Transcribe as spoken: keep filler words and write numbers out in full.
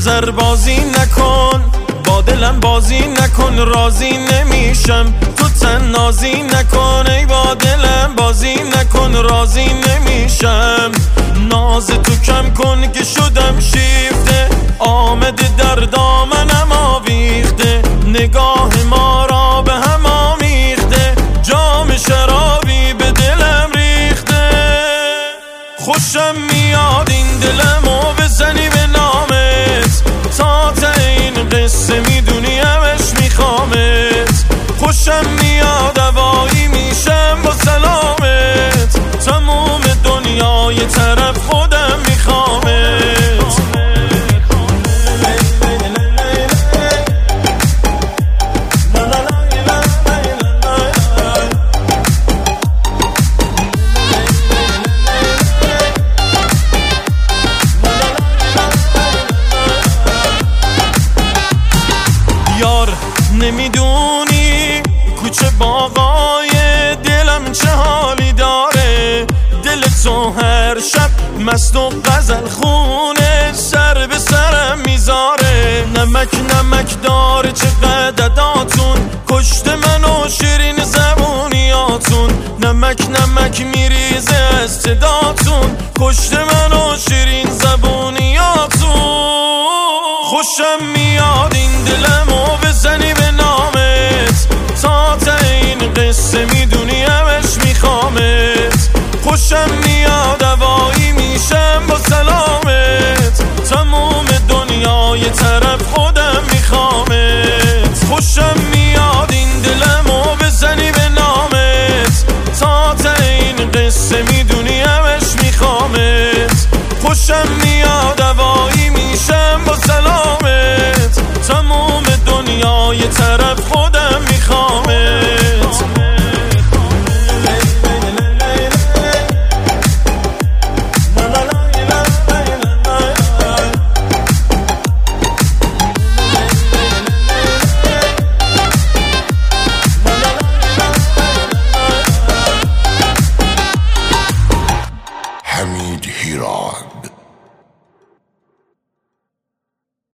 نظر بازی نکن، با دلم بازی نکن، راضی نمیشم تو تنازی نکن. ای با دلم بازی نکن، راضی نمیشم. ناز تو کم کن که شدم شیفته، آمده در دامنم آویخته. نگاه ما را به هم آمیخته، جام شرابی به دلم ریخته. خوشم میاد این دلمو بزنی به نامت، تا ته این قصه میدونی همش میخوامت. خوشم میاد هوایی میشم با سلامت، تموم دنیای طرف خودم میخوامت. یار نمیدونی کوچه باغای دلم چه حالی داره، دل تو هر شب مست و غزل خونه سر به سرم میذاره. نمک نمک داره چقدر داتون، کشت من و شیرین زبونیاتون. نمک نمک میریزه از صداتون، کشت من و شیرین زبونیاتون. خوشم میاد این دلمو بزنی به نامت، تا ته این قصه میدونی همش میخوامت. خوشم میاد هوایی میشم با سلامت، تموم دنیای طرف خودم میخوامت. خوشم میاد این دلمو بزنی به نامت، تا ته این قصه میدونی همش میخوامت. خوشم